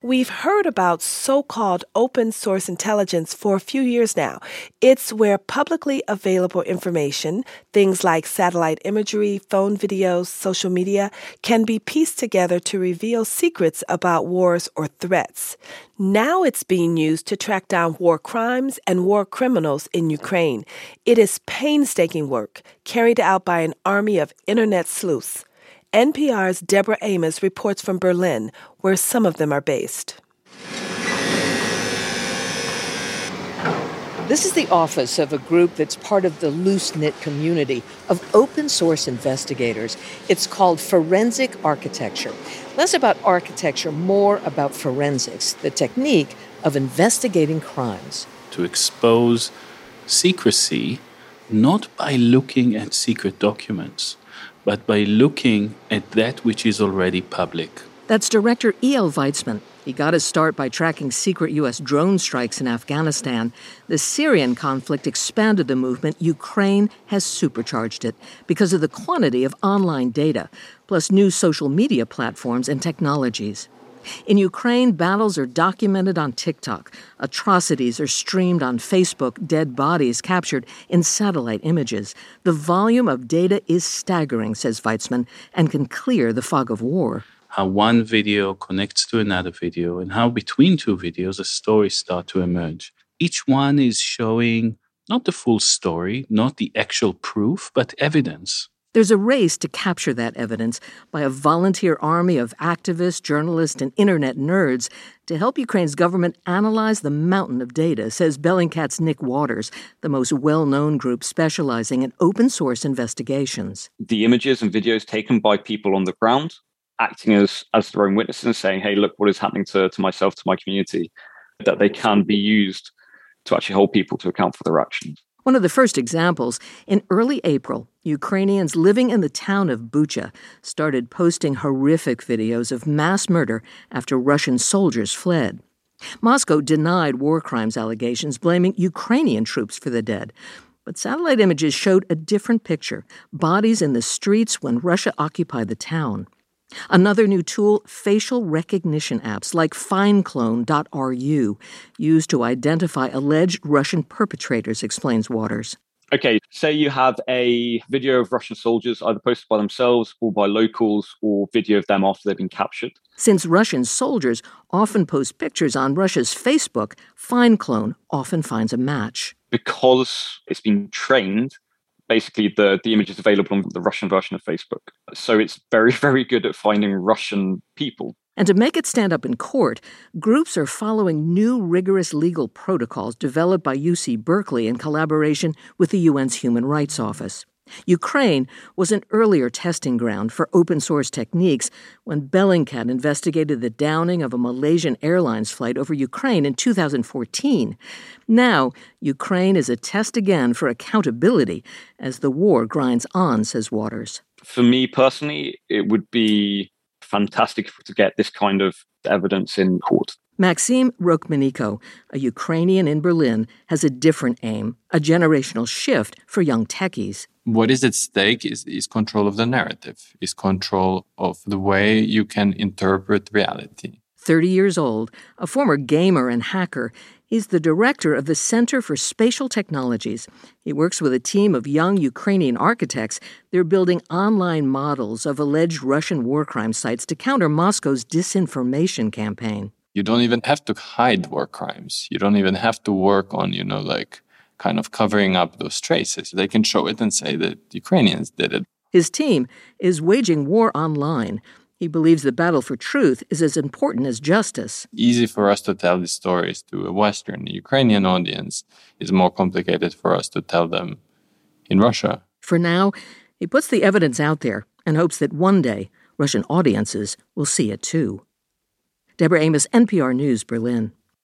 We've heard about so-called open source intelligence for a few years now. It's where publicly available information, things like satellite imagery, phone videos, social media, can be pieced together to reveal secrets about wars or threats. Now it's being used to track down war crimes and war criminals in Ukraine. It is painstaking work carried out by an army of internet sleuths. NPR's Deborah Amos reports from Berlin, where some of them are based. This is the office of a group that's part of the loose-knit community of open-source investigators. It's called Forensic Architecture. Less about architecture, more about forensics, the technique of investigating crimes. To expose secrecy, not by looking at secret documents, but by looking at that which is already public. That's Director E.L. Weitzman. He got his start by tracking secret U.S. drone strikes in Afghanistan. The Syrian conflict expanded the movement. Ukraine has supercharged it because of the quantity of online data, plus new social media platforms and technologies. In Ukraine, battles are documented on TikTok. Atrocities are streamed on Facebook, dead bodies captured in satellite images. The volume of data is staggering, says Weitzman, and can clear the fog of war. How one video connects to another video, and how between two videos a story starts to emerge. Each one is showing not the full story, not the actual proof, but evidence. There's a race to capture that evidence by a volunteer army of activists, journalists, and internet nerds to help Ukraine's government analyze the mountain of data, says Bellingcat's Nick Waters, the most well-known group specializing in open-source investigations. The images and videos taken by people on the ground, acting as their own witnesses and saying, hey, look what is happening to myself, to my community, that they can be used to actually hold people to account for their actions. One of the first examples, in early April, Ukrainians living in the town of Bucha started posting horrific videos of mass murder after Russian soldiers fled. Moscow denied war crimes allegations, blaming Ukrainian troops for the dead. But satellite images showed a different picture, bodies in the streets when Russia occupied the town. Another new tool, facial recognition apps like FineClone.ru, used to identify alleged Russian perpetrators, explains Waters. Okay, say you have a video of Russian soldiers either posted by themselves or by locals, or video of them after they've been captured. Since Russian soldiers often post pictures on Russia's Facebook, FineClone often finds a match. Because it's been trained, basically the image is available on the Russian version of Facebook. So it's very, very good at finding Russian people. And to make it stand up in court, groups are following new rigorous legal protocols developed by UC Berkeley in collaboration with the UN's Human Rights Office. Ukraine was an earlier testing ground for open-source techniques when Bellingcat investigated the downing of a Malaysian Airlines flight over Ukraine in 2014. Now, Ukraine is a test again for accountability as the war grinds on, says Waters. For me personally, it would be fantastic to get this kind of evidence in court. Maxim Rokmeniko, a Ukrainian in Berlin, has a different aim, a generational shift for young techies. What is at stake is control of the narrative, is control of the way you can interpret reality. 30 years old, a former gamer and hacker, he's the director of the Center for Spatial Technologies. He works with a team of young Ukrainian architects. They're building online models of alleged Russian war crime sites to counter Moscow's disinformation campaign. You don't even have to hide war crimes. You don't even have to work on, kind of covering up those traces. They can show it and say that Ukrainians did it. His team is waging war online. He believes the battle for truth is as important as justice. Easy for us to tell these stories to a Western Ukrainian audience. It's more complicated for us to tell them in Russia. For now, he puts the evidence out there and hopes that one day Russian audiences will see it too. Deborah Amos, NPR News, Berlin.